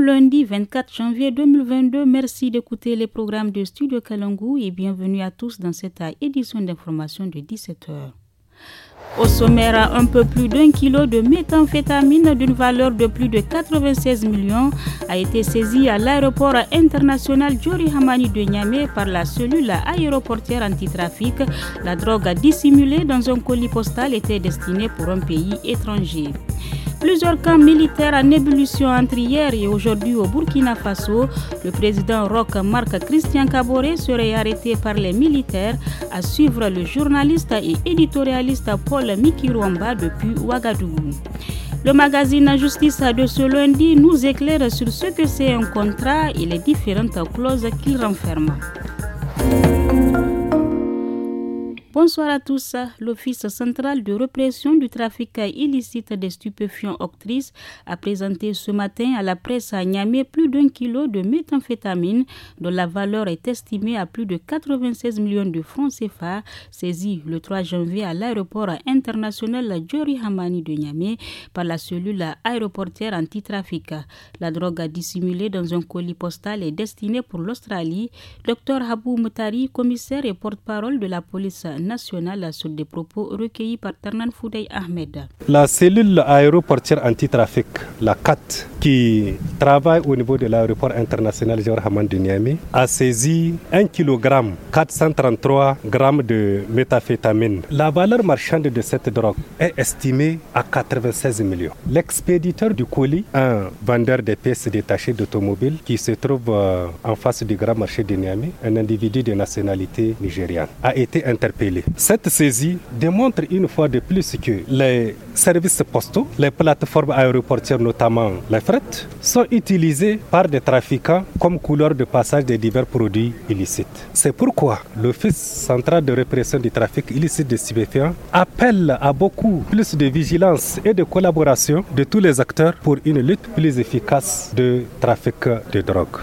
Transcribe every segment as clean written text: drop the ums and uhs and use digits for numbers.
lundi 24 janvier 2022. Merci d'écouter les programmes de Studio Kalangu et bienvenue à tous dans cette édition d'information de 17h. Au sommaire, un peu plus d'1 kilo de méthamphétamine d'une valeur de plus de 96 millions a été saisi à l'aéroport international Diori Hamani de Niamey par la cellule aéroportière antitrafic. La drogue dissimulée dans un colis postal était destinée pour un pays étranger. Plusieurs camps militaires en ébullition entre hier et aujourd'hui au Burkina Faso. Le président Roch Marc Christian Kaboré serait arrêté par les militaires, à suivre le journaliste et éditorialiste Paul Mikirwamba depuis Ouagadougou. Le magazine Justice de ce lundi nous éclaire sur ce que c'est un contrat et les différentes clauses qu'il renferme. Bonsoir à tous. L'Office central de répression du trafic illicite des stupéfiants Octrice a présenté ce matin à la presse à Niamey plus d'1 kilo de méthamphétamine dont la valeur est estimée à plus de 96 millions de francs CFA, saisie le 3 janvier à l'aéroport international Diori Hamani de Niamey par la cellule aéroportière antitrafic. La drogue dissimulée dans un colis postal est destinée pour l'Australie. Dr Habou Moutari, commissaire et porte-parole de la police nationale sur des propos recueillis par Ternan Foudey Ahmed. La cellule aéroportière antitrafic, la CAT, qui travaille au niveau de l'aéroport international Diori Hamani de Niamey, a saisi 1 kg 433 grammes de méthamphétamine. La valeur marchande de cette drogue est estimée à 96 millions. L'expéditeur du colis, un vendeur de pièces détachées d'automobiles qui se trouve en face du grand marché de Niamey, un individu de nationalité nigériane, a été interpellé. Cette saisie démontre une fois de plus que les services postaux, les plateformes aéroportières, notamment les fret, sont utilisés par des trafiquants comme couleur de passage de divers produits illicites. C'est pourquoi l'Office central de répression du trafic illicite de stupéfiants appelle à beaucoup plus de vigilance et de collaboration de tous les acteurs pour une lutte plus efficace de trafic de drogue.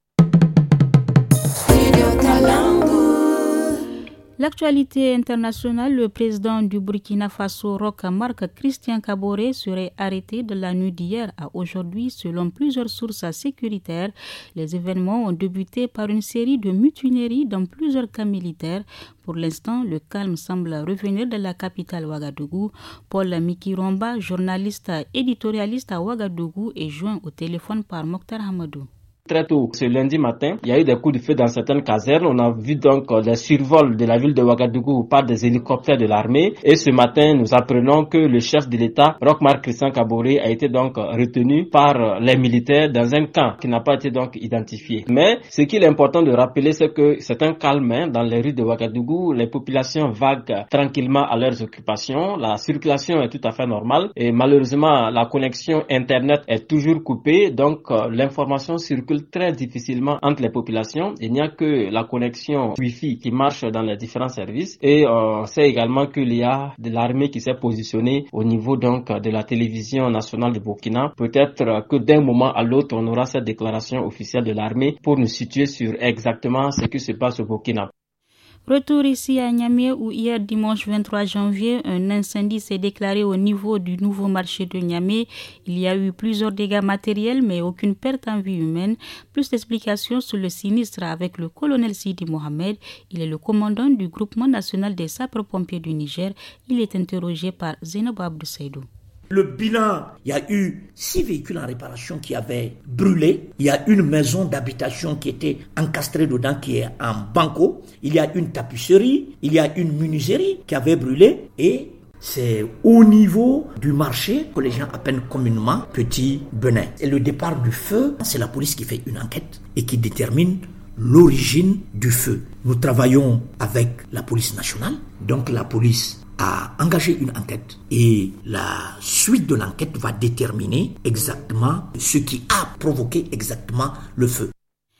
L'actualité internationale, le président du Burkina Faso, Roch Marc Christian Kaboré, serait arrêté de la nuit d'hier à aujourd'hui selon plusieurs sources sécuritaires. Les événements ont débuté par une série de mutineries dans plusieurs camps militaires. Pour l'instant, le calme semble revenir de la capitale Ouagadougou. Paul Mikirwamba, journaliste éditorialiste à Ouagadougou, est joint au téléphone par Mokhtar Hamadou. Très tôt, ce lundi matin, il y a eu des coups de feu dans certaines casernes. On a vu donc des survols de la ville de Ouagadougou par des hélicoptères de l'armée. Et ce matin, nous apprenons que le chef de l'État, Roch Marc Christian Kaboré, a été donc retenu par les militaires dans un camp qui n'a pas été donc identifié. Mais ce qu'il est important de rappeler, c'est que c'est un calme dans les rues de Ouagadougou. Les populations vaguent tranquillement à leurs occupations. La circulation est tout à fait normale. Et malheureusement, la connexion Internet est toujours coupée. Donc, l'information circule très difficilement entre les populations. Il n'y a que la connexion Wi-Fi qui marche dans les différents services et on sait également qu'il y a de l'armée qui s'est positionnée au niveau donc de la télévision nationale du Burkina. Peut-être que d'un moment à l'autre on aura cette déclaration officielle de l'armée pour nous situer sur exactement ce qui se passe au Burkina. Retour ici à Niamey où hier dimanche 23 janvier, un incendie s'est déclaré au niveau du nouveau marché de Niamey. Il y a eu plusieurs dégâts matériels mais aucune perte en vie humaine. Plus d'explications sur le sinistre avec le colonel Sidi Mohamed. Il est le commandant du groupement national des sapeurs-pompiers du Niger. Il est interrogé par Zainab Abdou Seydou. Le bilan, il y a eu 6 véhicules en réparation qui avaient brûlé. Il y a une maison d'habitation qui était encastrée dedans, qui est en banco. Il y a une tapisserie, il y a une menuiserie qui avait brûlé. Et c'est au niveau du marché que les gens appellent communément Petit Benin. Et le départ du feu, c'est la police qui fait une enquête et qui détermine l'origine du feu. Nous travaillons avec la police nationale, donc la police a engagé une enquête et la suite de l'enquête va déterminer exactement ce qui a provoqué exactement le feu.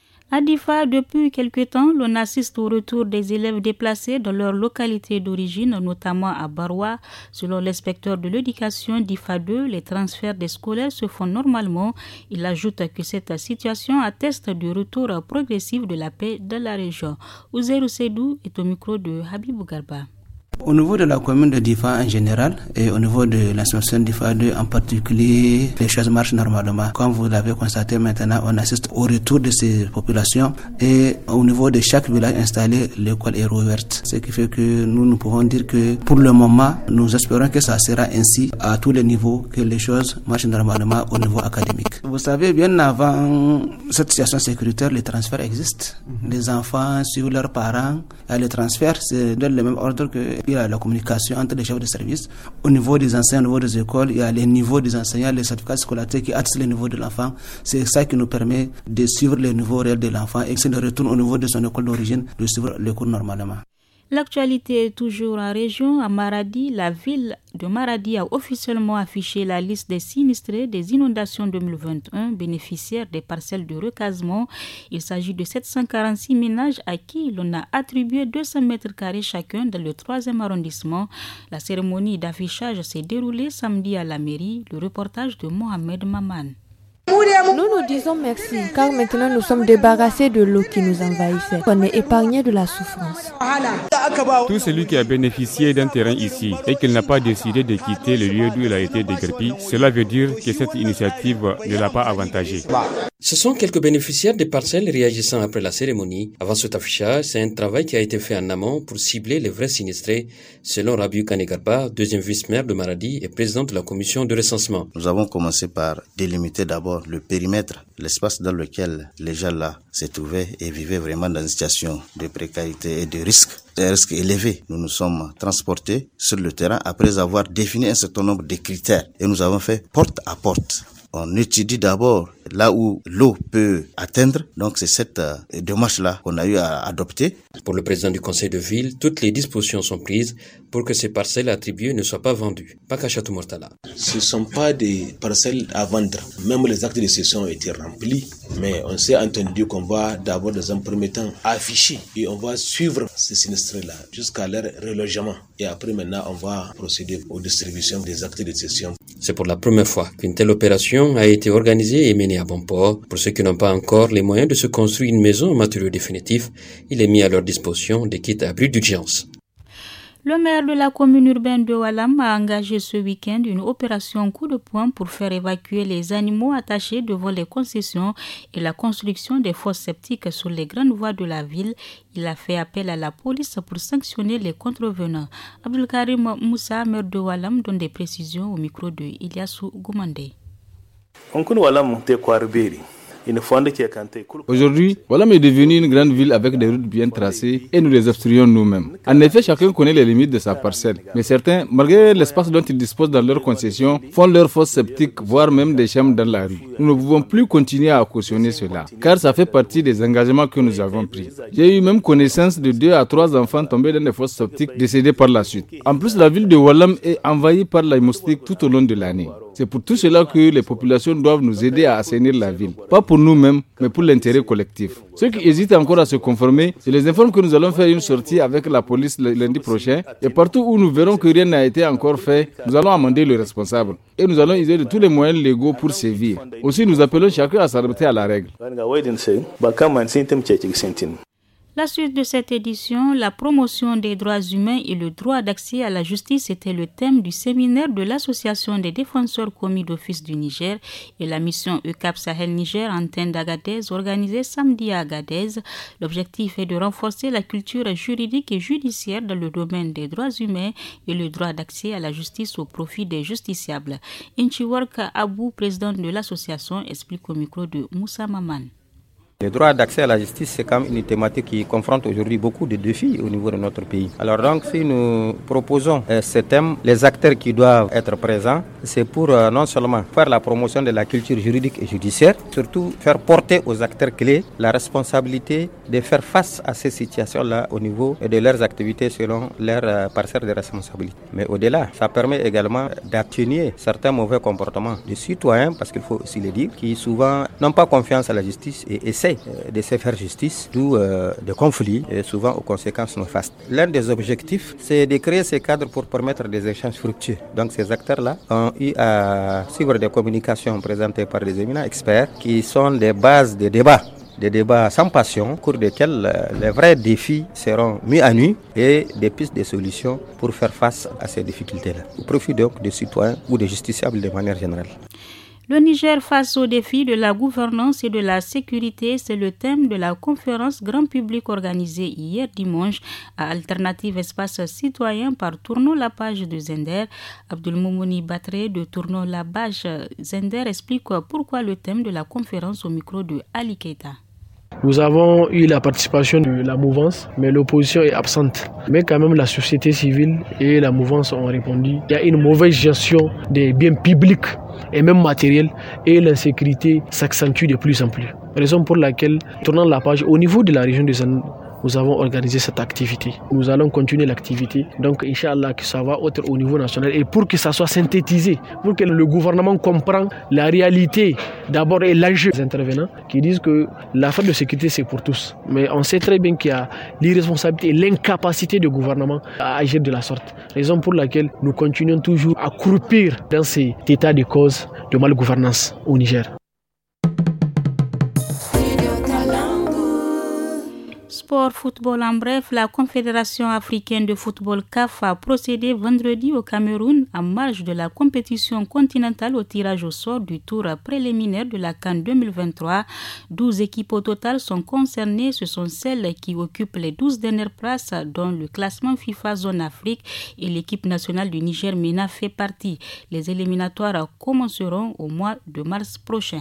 À Difa, depuis quelque temps, l'on assiste au retour des élèves déplacés dans leur localité d'origine, notamment à Baroua. Selon l'inspecteur de l'éducation d'Ifa 2, les transferts des scolaires se font normalement. Il ajoute que cette situation atteste du retour progressif de la paix dans la région. Ouzerou Seydou est au micro de Habibou Garba. Au niveau de la commune de Difa en général et au niveau de l'association Difa 2 en particulier, les choses marchent normalement. Comme vous l'avez constaté maintenant, on assiste au retour de ces populations et au niveau de chaque village installé, l'école est rouverte. Ce qui fait que nous pouvons dire que pour le moment, nous espérons que ça sera ainsi à tous les niveaux, que les choses marchent normalement au niveau académique. Vous savez, bien avant cette situation sécuritaire, les transferts existent. Les enfants suivent leurs parents. Les transferts, c'est dans le même ordre qu'il y a la communication entre les chefs de service. Au niveau des enseignants, au niveau des écoles, il y a les niveaux des enseignants, les certificats scolarités qui attestent les niveaux de l'enfant. C'est ça qui nous permet de suivre les niveaux réels de l'enfant et s'il retourne au niveau de son école d'origine, de suivre les cours normalement. L'actualité est toujours en région. À Maradi, la ville de Maradi a officiellement affiché la liste des sinistrés des inondations 2021 bénéficiaires des parcelles de recasement. Il s'agit de 746 ménages à qui l'on a attribué 200 mètres carrés chacun dans le 3e arrondissement. La cérémonie d'affichage s'est déroulée samedi à la mairie. Le reportage de Mohamed Maman. Nous disons merci, car maintenant nous sommes débarrassés de l'eau qui nous envahissait. On est épargnés de la souffrance. Tout celui qui a bénéficié d'un terrain ici et qu'il n'a pas décidé de quitter le lieu d'où il a été déguerpi, cela veut dire que cette initiative ne l'a pas avantagé. Ce sont quelques bénéficiaires des parcelles réagissant après la cérémonie. Avant cet affichage, c'est un travail qui a été fait en amont pour cibler les vrais sinistrés, selon Rabiou Kanegarba, deuxième vice-maire de Maradi et président de la commission de recensement. Nous avons commencé par délimiter d'abord le périmètre, l'espace dans lequel les gens là se trouvaient et vivaient vraiment dans une situation de précarité et de risque. Un risque élevé. Nous nous sommes transportés sur le terrain après avoir défini un certain nombre de critères et nous avons fait porte à porte. On étudie d'abord là où l'eau peut atteindre. Donc c'est cette démarche-là qu'on a eu à adopter. Pour le président du conseil de ville, toutes les dispositions sont prises pour que ces parcelles attribuées ne soient pas vendues. Pas qu'à Château Mortala. Ce ne sont pas des parcelles à vendre. Même les actes de cession ont été remplis. Mais on s'est entendu qu'on va d'abord dans un premier temps afficher et on va suivre ces sinistrés-là jusqu'à leur relogement. Et après maintenant, on va procéder aux distributions des actes de cession. C'est pour la première fois qu'une telle opération a été organisée et menée à bon port. Pour ceux qui n'ont pas encore les moyens de se construire une maison en matériaux définitifs, il est mis à leur disposition des kits à abri d'urgence. Le maire de la commune urbaine de Walam a engagé ce week-end une opération coup de poing pour faire évacuer les animaux attachés devant les concessions et la construction des fosses septiques sur les grandes voies de la ville. Il a fait appel à la police pour sanctionner les contrevenants. Abdelkarim Moussa, maire de Walam, donne des précisions au micro de Ilyassou Goumandé. Aujourd'hui, Walam est devenue une grande ville avec des routes bien tracées et nous les obstruons nous-mêmes. En effet, chacun connaît les limites de sa parcelle. Mais certains, malgré l'espace dont ils disposent dans leurs concessions, font leurs fosses septiques, voire même des chambres dans la rue. Nous ne pouvons plus continuer à cautionner cela, car ça fait partie des engagements que nous avons pris. J'ai eu même connaissance de 2 à 3 enfants tombés dans des fosses septiques décédés par la suite. En plus, la ville de Walam est envahie par les moustiques tout au long de l'année. C'est pour tout cela que les populations doivent nous aider à assainir la ville. Pas pour nous-mêmes, mais pour l'intérêt collectif. Ceux qui hésitent encore à se conformer, je les informe que nous allons faire une sortie avec la police le lundi prochain. Et partout où nous verrons que rien n'a été encore fait, nous allons amender le responsable. Et nous allons user de tous les moyens légaux pour sévir. Aussi, nous appelons chacun à s'adapter à la règle. La suite de cette édition, la promotion des droits humains et le droit d'accès à la justice était le thème du séminaire de l'Association des défenseurs commis d'office du Niger et la mission ECAP Sahel Niger antenne d'Agadez organisée samedi à Agadez. L'objectif est de renforcer la culture juridique et judiciaire dans le domaine des droits humains et le droit d'accès à la justice au profit des justiciables. Inchiwork Abou, président de l'association, explique au micro de Moussa Maman. Le droit d'accès à la justice, c'est quand même une thématique qui confronte aujourd'hui beaucoup de défis au niveau de notre pays. Alors donc, si nous proposons ce thème, les acteurs qui doivent être présents, c'est pour non seulement faire la promotion de la culture juridique et judiciaire, surtout faire porter aux acteurs clés la responsabilité de faire face à ces situations-là au niveau de leurs activités selon leur parcelle de responsabilité. Mais au-delà, ça permet également d'atténuer certains mauvais comportements des citoyens, parce qu'il faut aussi le dire, qui souvent n'ont pas confiance à la justice et essaient de se faire justice, d'où des conflits et souvent aux conséquences néfastes. L'un des objectifs, c'est de créer ces cadres pour permettre des échanges fructueux. Donc ces acteurs-là ont eu à suivre des communications présentées par des éminents experts qui sont des bases de débat des débats sans passion, au cours desquels les vrais défis seront mis à nu et des pistes de solutions pour faire face à ces difficultés-là, au profit donc des citoyens ou des justiciables de manière générale. Le Niger face aux défis de la gouvernance et de la sécurité, c'est le thème de la conférence grand public organisée hier dimanche à Alternative Espace Citoyen par Tournons la page de Zender. Abdelmoumouni Batre de Tournons la page Zender explique pourquoi le thème de la conférence au micro de Ali Keita. Nous avons eu la participation de la mouvance, mais l'opposition est absente. Mais quand même, la société civile et la mouvance ont répondu. Il y a une mauvaise gestion des biens publics et même matériels, et l'insécurité s'accentue de plus en plus. Raison pour laquelle, tournant la page, au niveau de la région de Zender, nous avons organisé cette activité. Nous allons continuer l'activité. Donc, Inch'Allah, que ça va être au niveau national. Et pour que ça soit synthétisé, pour que le gouvernement comprenne la réalité d'abord et l'enjeu des intervenants qui disent que l'affaire de sécurité, c'est pour tous. Mais on sait très bien qu'il y a l'irresponsabilité et l'incapacité du gouvernement à agir de la sorte. Raison pour laquelle nous continuons toujours à croupir dans cet état de cause de malgouvernance au Niger. Sport, football en bref, la Confédération africaine de football CAF a procédé vendredi au Cameroun en marge de la compétition continentale au tirage au sort du tour préliminaire de la CAN 2023. 12 équipes au total sont concernées. Ce sont celles qui occupent les 12 dernières places dont le classement FIFA Zone Afrique et l'équipe nationale du Niger MENA fait partie. Les éliminatoires commenceront au mois de mars prochain.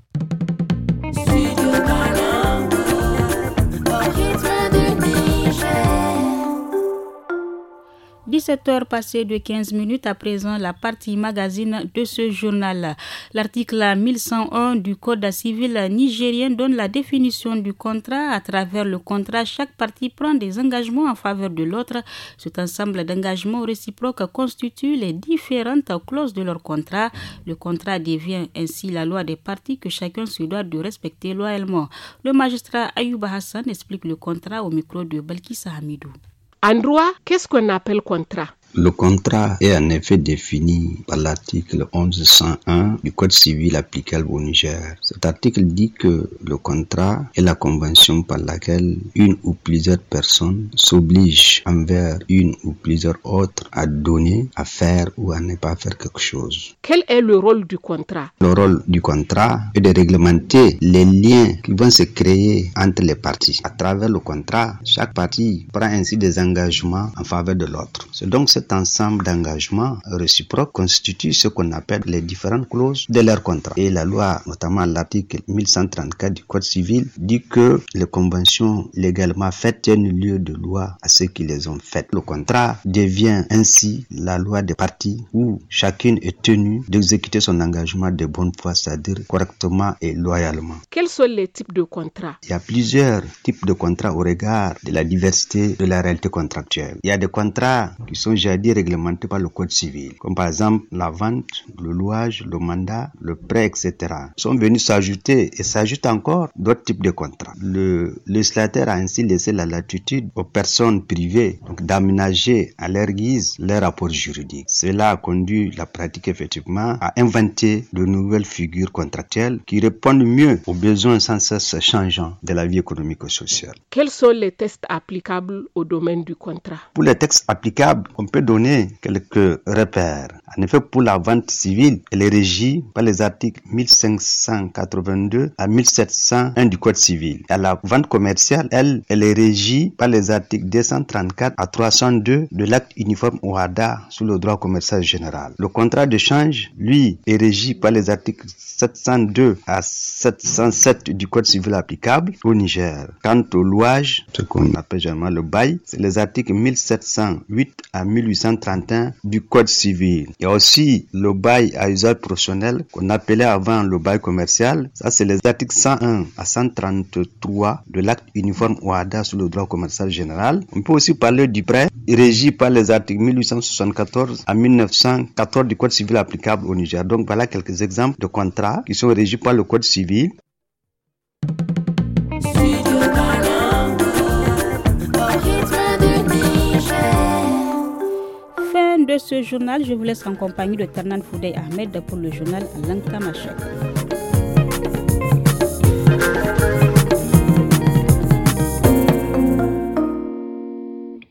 17h passées de 15 minutes, à présent la partie magazine de ce journal. L'article 1101 du Code civil nigérien donne la définition du contrat. À travers le contrat, chaque partie prend des engagements en faveur de l'autre. Cet ensemble d'engagements réciproques constitue les différentes clauses de leur contrat. Le contrat devient ainsi la loi des parties que chacun se doit de respecter loyalement. Le magistrat Ayouba Hassan explique le contrat au micro de Balkissa Hamidou. En droit, qu'est-ce qu'on appelle contrat? Le contrat est en effet défini par l'article 1101 du Code civil applicable au Niger. Cet article dit que le contrat est la convention par laquelle une ou plusieurs personnes s'obligent envers une ou plusieurs autres à donner, à faire ou à ne pas faire quelque chose. Quel est le rôle du contrat? Le rôle du contrat est de réglementer les liens qui vont se créer entre les parties. À travers le contrat, chaque partie prend ainsi des engagements en faveur de l'autre. C'est donc cet ensemble d'engagements réciproques constitue ce qu'on appelle les différentes clauses de leur contrat. Et la loi, notamment l'article 1134 du Code civil, dit que les conventions légalement faites tiennent lieu de loi à ceux qui les ont faites. Le contrat devient ainsi la loi des parties où chacune est tenue d'exécuter son engagement de bonne foi, c'est-à-dire correctement et loyalement. Quels sont les types de contrats? Il y a plusieurs types de contrats au regard de la diversité de la réalité contractuelle. Il y a des contrats qui sont réglementés par le Code civil, comme par exemple la vente, le louage, le mandat, le prêt, etc. sont venus s'ajouter et s'ajoutent encore d'autres types de contrats. Le législateur a ainsi laissé la latitude aux personnes privées d'aménager à leur guise leur rapport juridique. Cela a conduit la pratique effectivement à inventer de nouvelles figures contractuelles qui répondent mieux aux besoins sans cesse changeants de la vie économique et sociale. Quels sont les textes applicables au domaine du contrat? Pour les textes applicables, on peut donner quelques repères. En effet, pour la vente civile, elle est régie par les articles 1582 à 1701 du Code civil. À la vente commerciale, elle est régie par les articles 234 à 302 de l'acte uniforme OHADA sous le droit commercial général. Le contrat de change, lui, est régi par les articles 702 à 707 du Code civil applicable au Niger. Quant au louage, ce qu'on appelle généralement le bail, c'est les articles 1708 à 1831 du Code civil. Il y a aussi le bail à usage professionnel qu'on appelait avant le bail commercial. Ça, c'est les articles 101 à 133 de l'acte uniforme OHADA sous le droit commercial général. On peut aussi parler du prêt, régi par les articles 1874 à 1914 du Code civil applicable au Niger. Donc voilà quelques exemples de contrats qui sont régis par le Code civil. Fin de ce journal, je vous laisse en compagnie de Ternan Foudey Ahmed pour le journal Lanka Machek.